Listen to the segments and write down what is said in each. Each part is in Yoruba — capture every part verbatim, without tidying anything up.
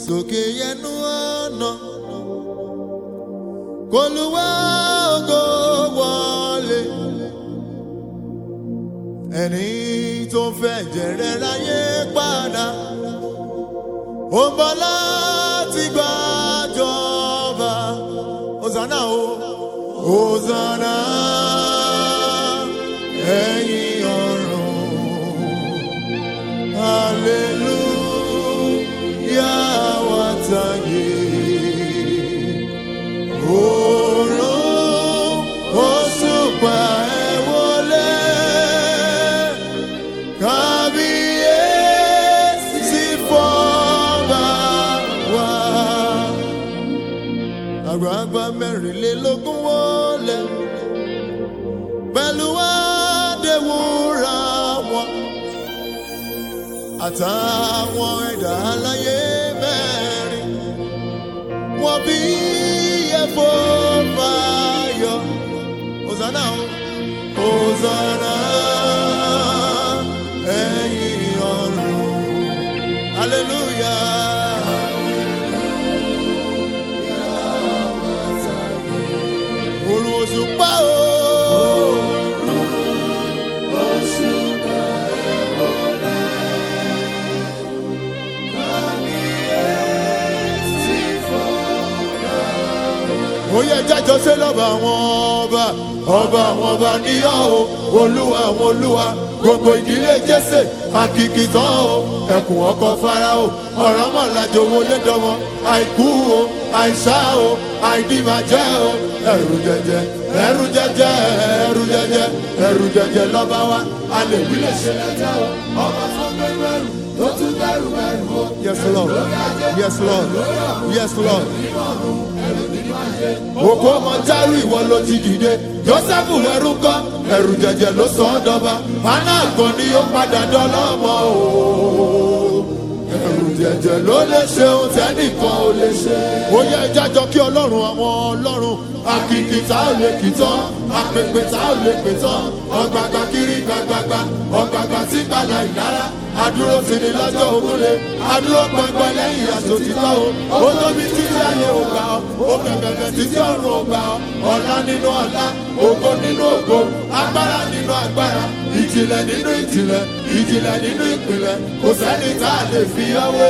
sókè yẹnu ọ̀nà k'Olúwa ògo wọlé. Ẹni tó fẹ́ jẹ̀rẹ̀ ráyé padà ó bọ́ láti gbàjọba. Hosanna o, Hosanna ẹ̀yin ọ̀run, hallelujah wá tayé. Oòrùn òṣùpá ẹ wọlé, kábíyèsí fọ́ba wa. Àgbààgbà mẹ́rìnlélógún wọlé pẹ̀lú àdéhùnra wọn, àtàwọn ẹ̀dá aláyé mẹ́rin wọ́n bí ẹ̀fọ́ fàyọ. Hosanna o, Hosanna ẹ̀yin ọ̀run, hallelujah. Oòrùn òṣùpá o, òṣùpá ẹ wọlé, kábíyèsí fọ́ba. Ó yẹ jájọ sí lọ́ba àwọn ọba, ọba àwọn ọba níyà o, olúwa àwọn olúwa, gbogbo ìdílé Jésè, àkìkì tán o, ẹkùn ọkọ Fáráò, ọ̀rọ̀ mọ̀lájò wọlé dánwọ́, àìkú o, àìsá o, àìdìbàjẹ́ o, ẹ̀rù jẹjẹ, ẹ̀rù jẹjẹ, ẹ̀rù jẹjẹ, ẹ̀rù jẹjẹ lọ́ba wa, alèwí lè ṣe lẹ́jẹ̀ o, ọba tó bẹ̀rù ẹ̀rù, tó tún bẹ̀rù ẹ̀rù o. Yes Lord, yes Lord, yes Lord. Òkú ọmọ Járù ìwọ ló ti dìde, Jósẹ́fù ẹrú kọ́, ẹ̀rù jẹjẹ ló sọ ọ́ dọba, Hánà kan ni ó padà dọ́lọ́mọ o. Ẹ̀rù jẹjẹ ló lè ṣe ohun tẹ́nìkan ò lè ṣe. Ó yẹ jájọ kí Ọlọ́run àwọn ọlọ́run, àkìkì tá ò lè kì tán, àpèpè tá ò lè pè tán, ọ̀gbàgbà kiri gbàgbàgbà, ọ̀gbàgbà tí gbàlà ìdára, adúró sí ni lọ́jọ́ ògúnlé, adúró pẹpẹ lẹ́yìn àtòtítọ́ o. Ó tóbi títí ayé ò gbà ọ́, ó kẹ̀kẹ̀kẹ̀ títí ọ̀run ò gbà ọ́, ọ̀la nínú ọ̀la, ògo nínú ògo, agbára nínú agbára, ìjìnlẹ̀ nínú ìjìnlẹ̀, ìjìnlẹ̀ nínú ìpìlẹ̀, kò sẹ́ni tá a lè fi ọwé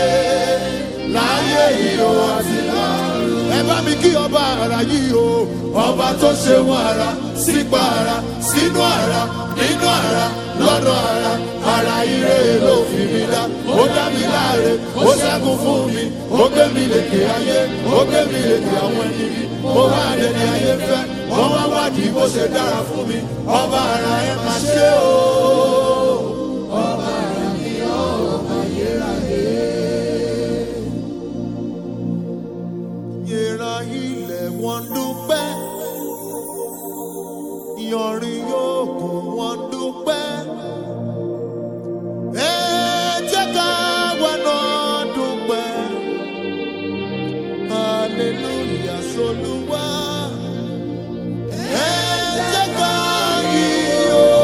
láyé yìí o àti lọ́run. Ẹ bá mi kí ọba àrà yìí o, ọba tó ṣe wọn ara, sípa ara, sínú ara, nínú ara, lọ́dọ̀ ara, ara ire ló fi mi dá. Ó dá mi láre, ó ṣẹ́gun fún mi, ó gbé mi lékè ayé, ó gbé mi lékè àwọn ẹni mi. Mo wá dé ní ayé fẹ́, wọ́n wá wádìí bó ṣe dára fún mi. Ọba ara ẹ máa ṣe o, ọba ara mi ọ̀ ayérayé. Yẹra ilẹ̀ wọn dúpẹ́, ìyọrin yóò kún wọn dúpẹ́. Ẹ jẹ́ ká wá náà dúpẹ́, hallelujah s'Olúwa. Ẹ jẹ́ ká yìn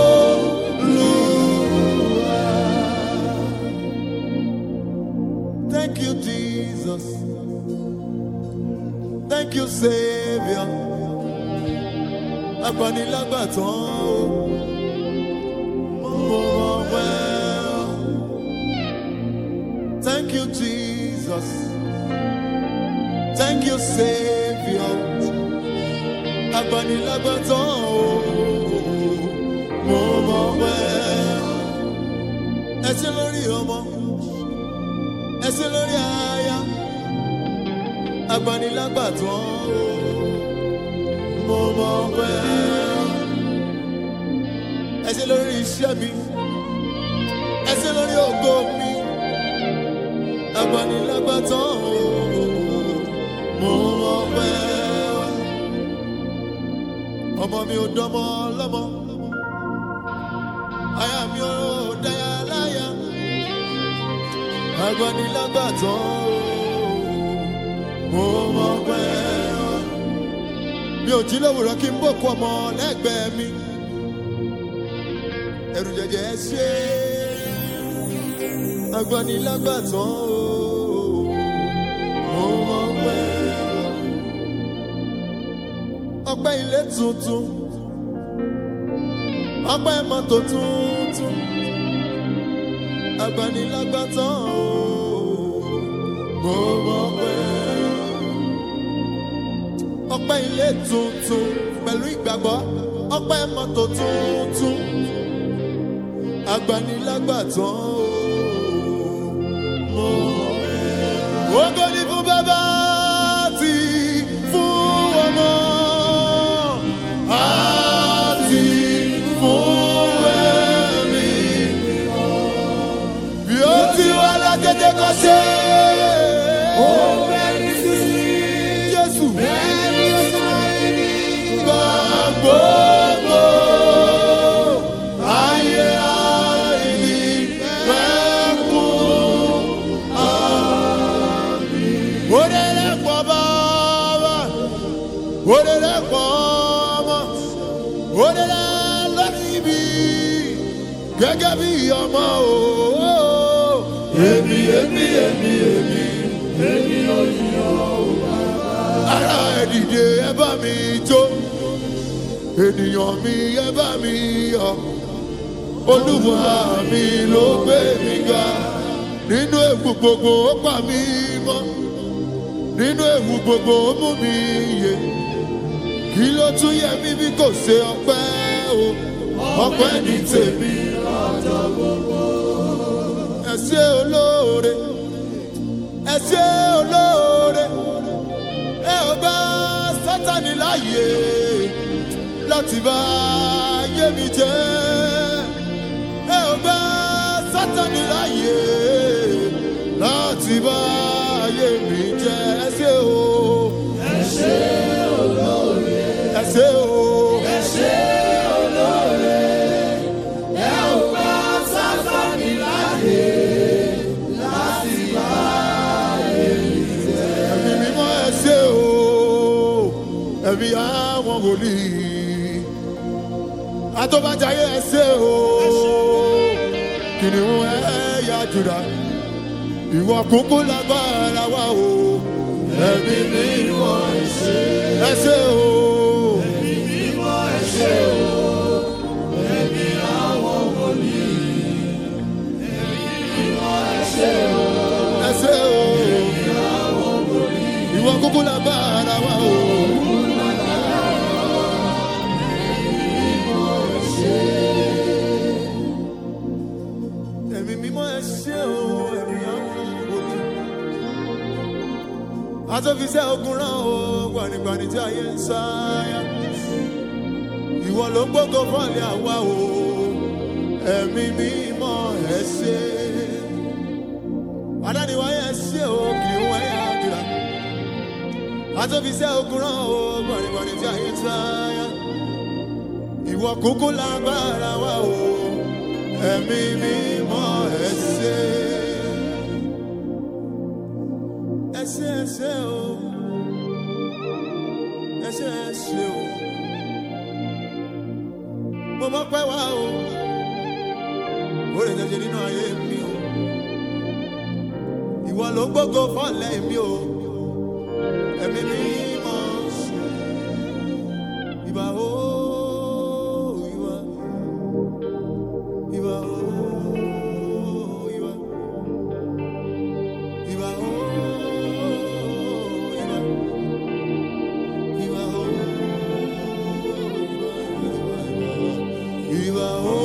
Olúwa. Thank you, Jesus. Thank you, Savior. Agbanilágbàtàn o, mo mọ̀ wẹ́. Thank you, Jesus. Thank you, Savior. Agbanilágbàtàn o, mo mọ̀ wẹ́. Ẹ ṣé lórí ọmọ, ẹ ṣé lórí aya. Agbanilágbàtàn o, mo mọ̀ wẹ́. Ẹ ṣé lórí iṣẹ́ mi, ẹ ṣé lórí ògo mi. Agbanilágbàtàn o, mo mọ̀ wẹ́. Ọmọ mi ò dọ́mọ lọ́mọ, aya mi ò dáyà láyà. Agbanilágbàtàn o, mo mọ̀ wẹ́. Mi ò jí lówùrọ̀ kí n bòkú ọmọ lẹ́gbẹ̀ẹ́ mi. Ẹ̀rù jẹjẹ ṣe agbanilágbàtàn o. ọpẹ́ ilé tuntun ọpẹ́ mọ́tò tuntun agbanilágbàtàn o mo mọ̀ pé ọpẹ́ ilé tuntun pẹ̀lú ìgbàgbọ́ ọpẹ́ mọ́tò tuntun agbanilágbàtàn o mo mọ̀ pé ògo ni fún bàbá àti fún ọmọ àti fún ẹ̀mí bí ó ti wà lákété kọ́ ṣe. Orere pọ̀mọ́, orere lórí mi, gẹ́gẹ́ bí ọmọ o. Èmi, èmi, èmi, èmi, èmi ò yíyọ bàbá. Ara ẹ̀dìdè ẹ bá mi jó, ènìyàn mi ẹ bá mi yọ̀. Olúwa mi ló gbé mi ga, nínú ewu gbogbo ó pa mí mọ́, nínú ewu gbogbo ó mú mi yè. Kí ló tún yẹ mí bí kò ṣe ọpẹ́ o, ọpẹ́ ní tèmi ọjọ́ gbogbo. Ẹ ṣé olóore, ẹ ṣé olóore, ẹ ò bá Sátánì láàyè láti bá ayé mi jẹ́. Ẹ ò bá Sátánì láàyè láti bá ayé mi jẹ́. Ẹ ṣé o, ẹ ṣé olóore. Ẹ ṣé o, ẹ ṣé olóore, ẹ ò bá Sátánì láàyè láti bá ayé mi jẹ́. Ẹ̀mí mímọ́ ẹ ṣé o, ẹ̀mí àwọn wòlíì, àtọ́bàjáyé ẹ ṣé o, kìnìún ẹ̀yà Júdà, ìwọ kúkú lágbára wa o. Ẹ̀mí mímọ́ ẹ ṣé, ẹ ṣé o. Ìwọ kúkú lágbára wa o. Ẹ̀mí mímọ́ ẹ ṣé o, ẹ̀mí àwọn wòlíì. Àtọ́fisẹ́ ogun rán o, gbanigbani tí ayé ń sáyà. Ìwọ ló ń gbógo fọ́ọ̀lì àwa o, ẹ̀mí mímọ́ ẹ ṣé. Adániwáyé ẹ ṣé o, kì í wáyé àdúrà. Àtọ́fisẹ́ ogun rán o, gbanigbani tí ayé ń sáyà. Ìwọ kúkú lágbára wa o, ẹ̀mí mímọ́ ẹ ṣé. Ẹ ṣé ẹ ṣé o, ẹ ṣé ẹ ṣé o. Mo mọ̀ pé wá o, ó lè jẹ́ nínú ayé mi o. Ìwọ ló gbógo fọ́lẹ̀ mi o, ẹ̀mí mímọ́ ṣe. Ìbà o, ìwà, ìbà o, ìwà, ìbà o, ìwà, ìbà o, ìbà o.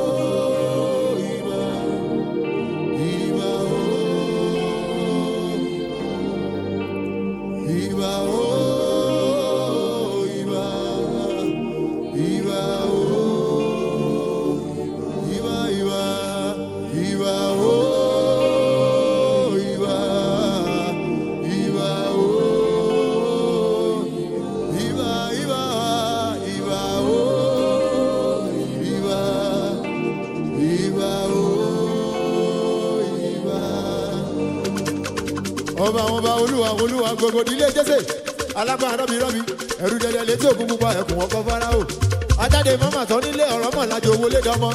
Ọba àwọn ọba olúwa olúwa gbogbo ìdílé Jésè alágbára rọ́bì rọ́bì ẹ̀rù dẹ̀dẹ̀ létí òkun pupa ẹ̀kún ọkọ̀ Fáráò ajáde mọ́mà tán nílé ọ̀rọ̀ mọ̀ lájọ owó lé dánmọ́.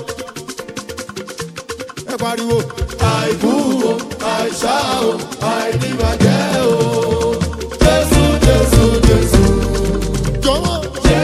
Ẹ pariwo àìkú o àìsá o àìdìbàjẹ́ o Jésù Jésù Jésù jọ̀wọ́.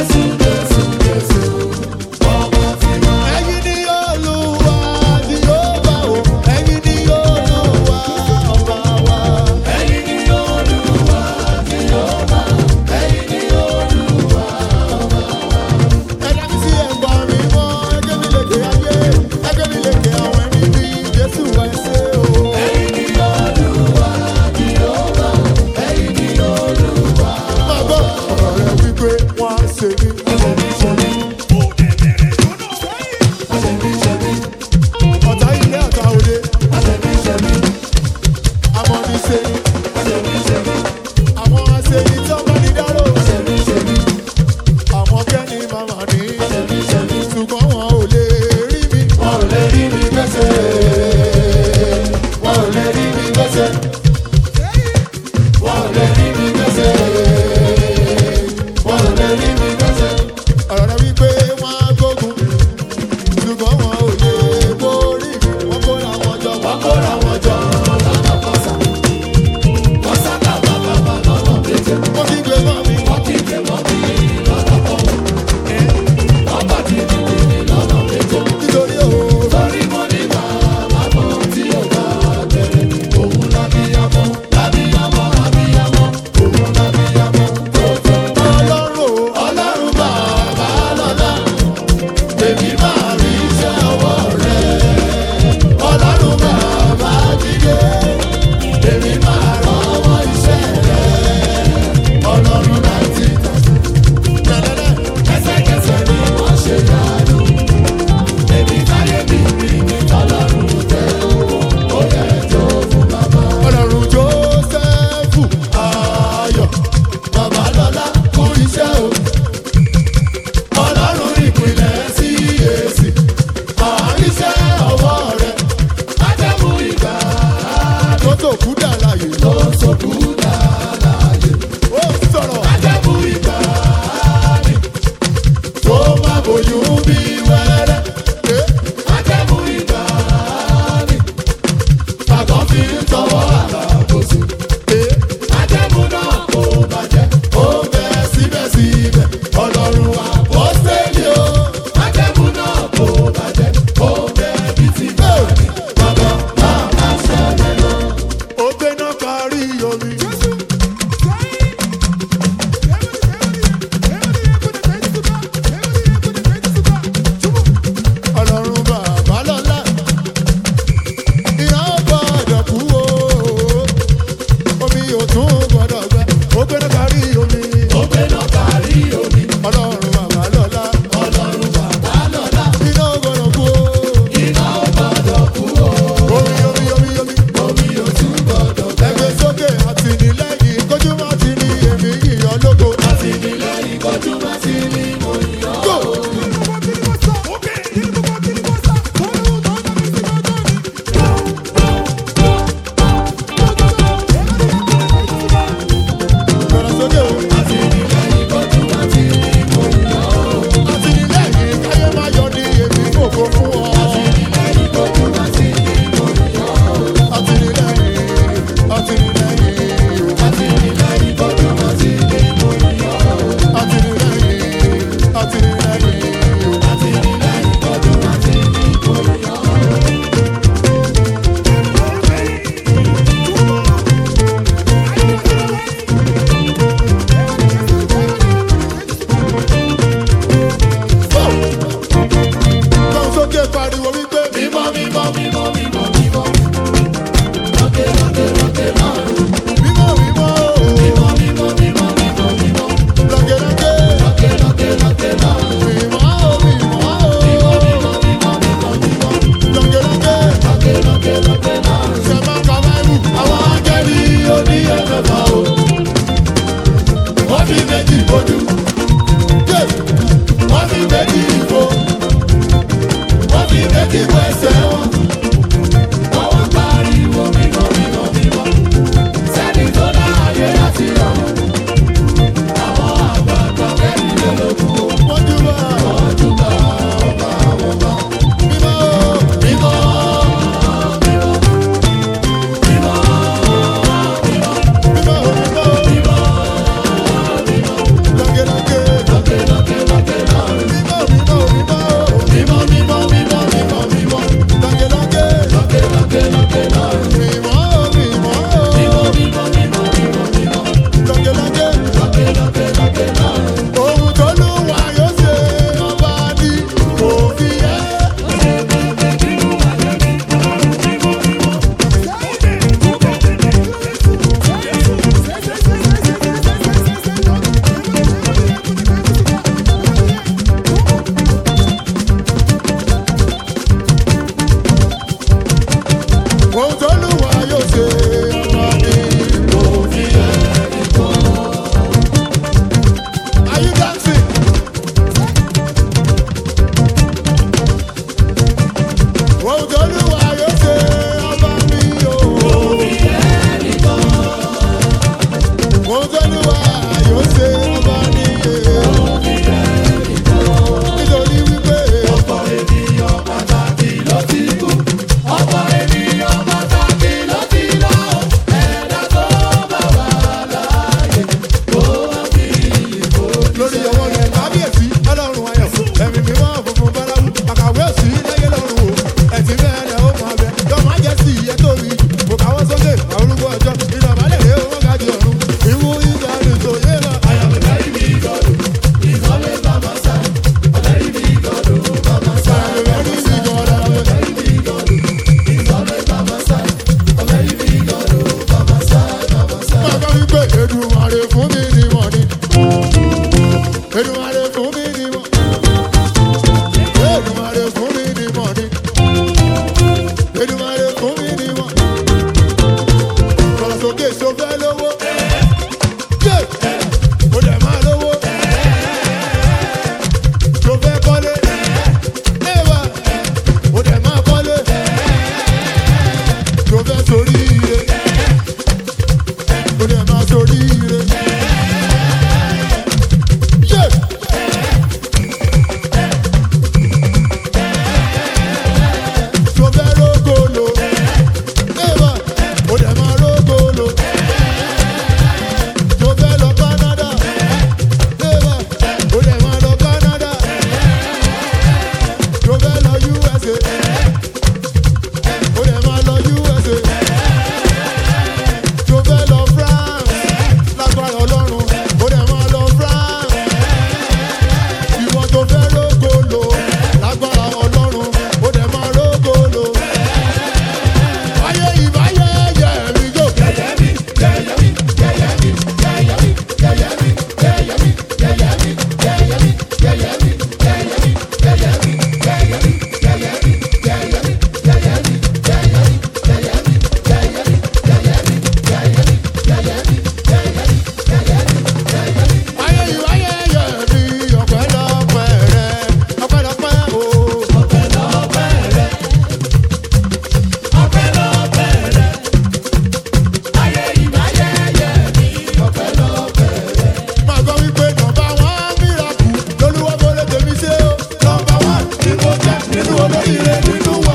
olóríire nínú wa.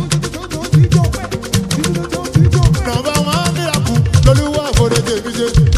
Number one miracle, lolúwa fòrè tèmi ṣe.